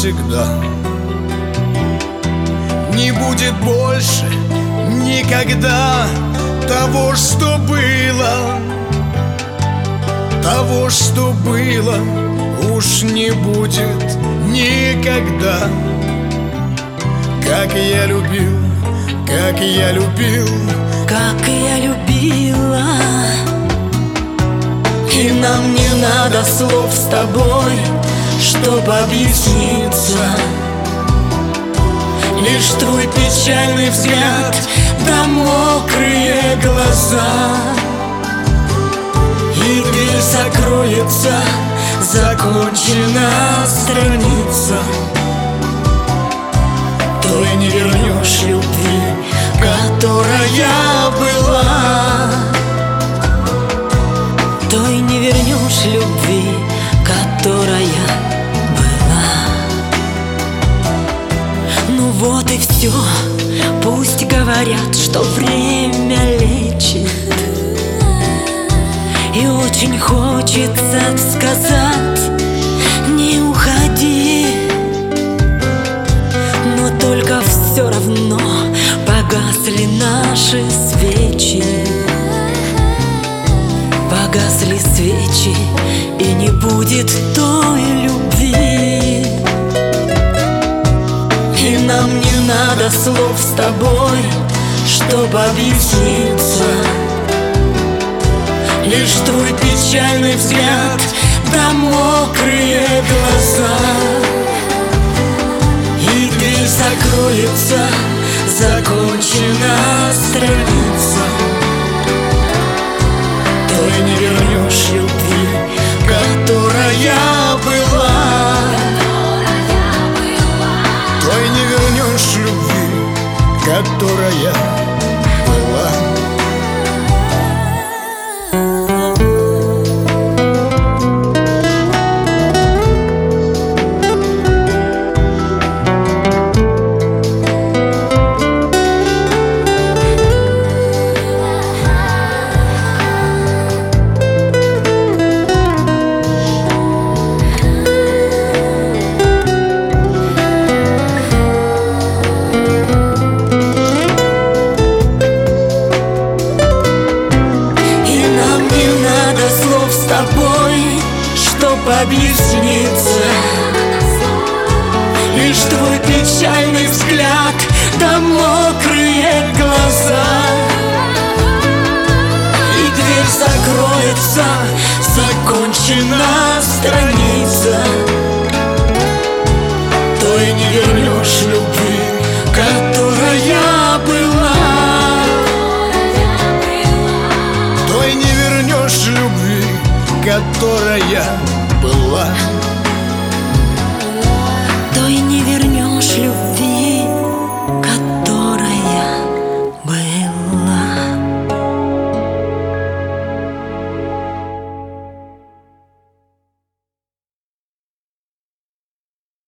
навсегда. Не будет больше никогда того, что было. Того, что было, уж не будет никогда. Как я любил, как я любил, как я любила. И нам не надо слов с тобой, чтобы объясниться. Лишь твой печальный взгляд да мокрые глаза. И дверь закроется, закончена страница. Той не вернешь любви, которая была. Той не вернешь любви, которая была. Ну вот и все, пусть говорят, что время лечит. И очень хочется сказать: не уходи. Но только все равно погасли наши свечи. Погасли свечи, и не будет той любви. И нам не надо слов с тобой, чтобы объясниться. Лишь твой печальный взгляд да мокрые глаза. И дверь закроется, закончена страница. Той не вернешь любви, которая была. той не вернешь любви, которая была. Чтоб объясниться, лишь твой печальный взгляд да мокрые глаза. И дверь закроется, закончена страница. Той не вернешь любви, которая была. Той не вернешь любви, которая была.